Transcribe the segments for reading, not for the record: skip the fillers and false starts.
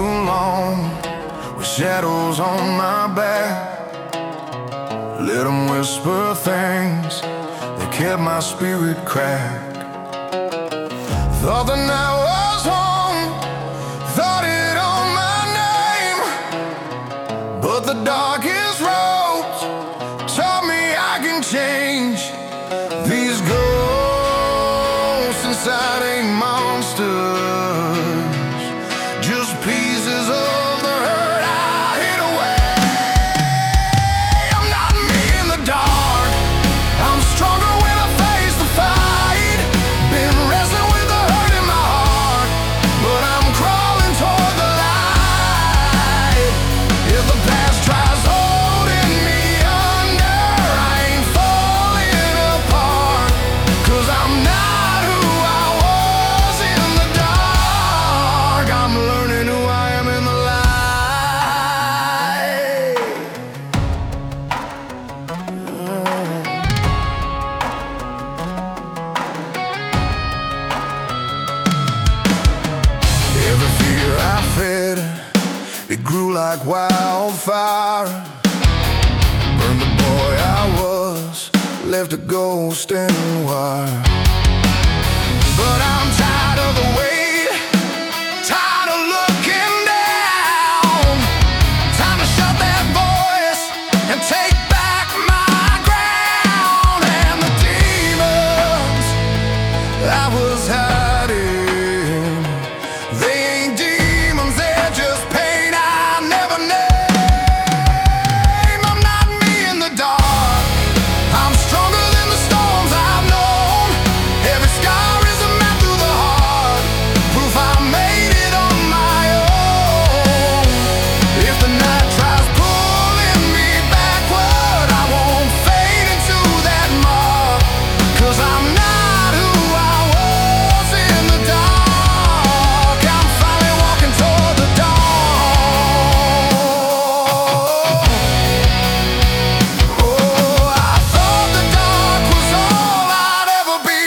long, with shadows on my back. Let them whisper things that kept my spirit cracked. Thought the night was home, thought it on my name, but the darkest roads taught me I can change. These ghosts inside ain't monsters, just pieces of the hurt I hid away. I'm not me in the dark, I'm stronger when I face the fight. Been wrestling with the hurt in my heart, but I'm crawling toward the light. If the past tries holding me under, I ain't falling apart, 'cause I'm not who I was in the dark. I'm learning who I am in the light. Every fear I fed, it grew like wildfire. Burned the boy I was, left a ghost in the wire. But I'm tired of the wait, tired of looking down. Time to shut that voice and take back my ground. And the demons I was hiding, they ain't demons, they're just pain I never named. I'm not me in the dark, I'm stronger than the storms I've known. Every scar is a map through the heart, proof I made it on my own. If the night tries pulling me backward, I won't fade into that mark, 'cause I'm not who I was in the dark. I'm finally walking toward the dawn. Oh, I thought the dark was all I'd ever be.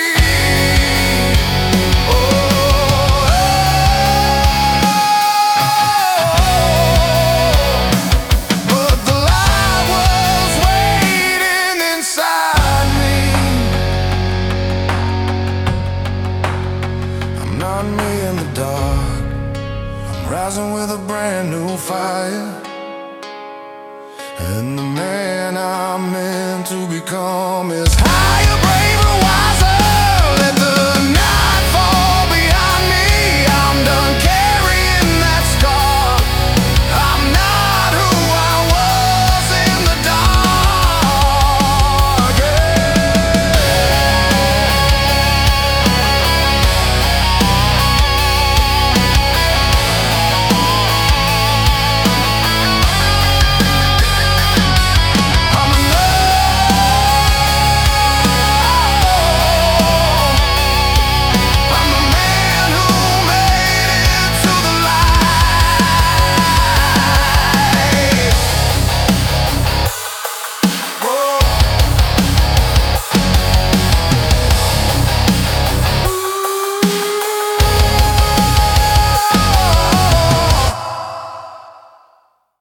But the light was waiting inside me. I'm not me in the dark, I'm rising with a brand new fire. And the man I'm meant to become is higher.